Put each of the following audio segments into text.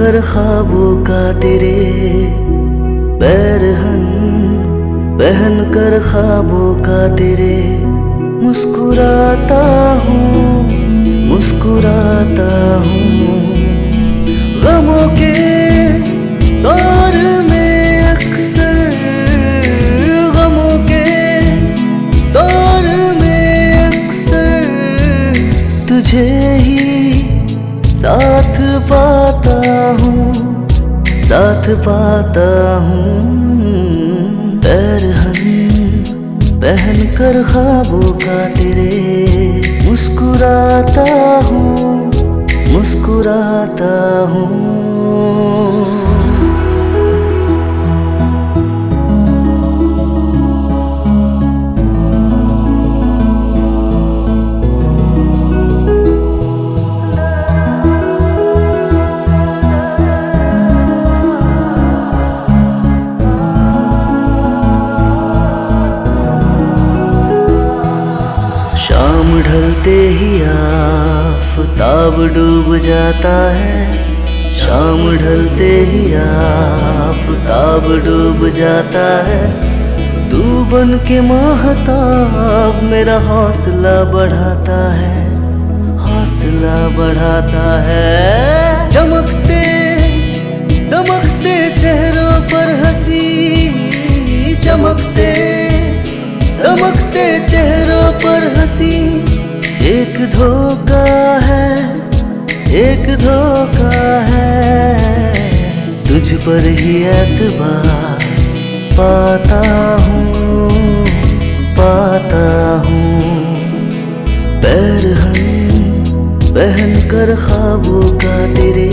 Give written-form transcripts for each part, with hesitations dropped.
कर ख्वाबों का तेरे पैरहन पहन कर ख्वाबों का तेरे मुस्कुराता हूँ मुस्कुराता हूँ। गमों के दौर में अक्सर गमों के दौर में अक्सर तुझे ही साथ पाता हूँ साथ पाता हूँ। पैरहन पहन कर ख्वाबों का तेरे मुस्कुराता हूँ मुस्कुराता हूँ। शाम ढलते ही आफताब डूब जाता है। शाम ढलते ही आफताब डूब जाता है। तू बन के माहताब मेरा हौसला बढ़ाता है हौसला बढ़ाता है। चमकते दमकते चेहरों पर हंसी चमकते दमकते चेहरों पर हंसी। एक धोखा है एक धोखा है तुझ पर ही एतबार पाता हूँ पाता हूँ। पैरहन पहन कर ख्वाबों का तेरे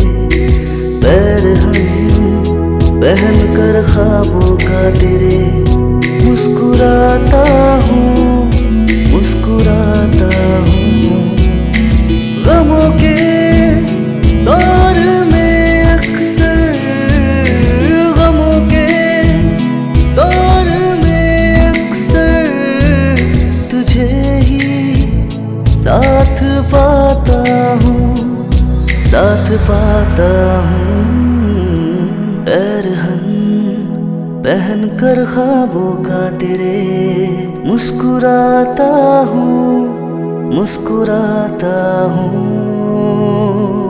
पैरहन पहन कर ख्वाबों का तेरे मुस्कुराता हूँ मुस्कुराता हूँ। गमों के दौर में अक्सर गमों के दौर में अक्सर तुझे ही साथ पाता हूँ साथ पाता हूँ। पैरहन पहन कर ख्वाबों का तेरे मुस्कुराता हूँ मुस्कुराता हूँ।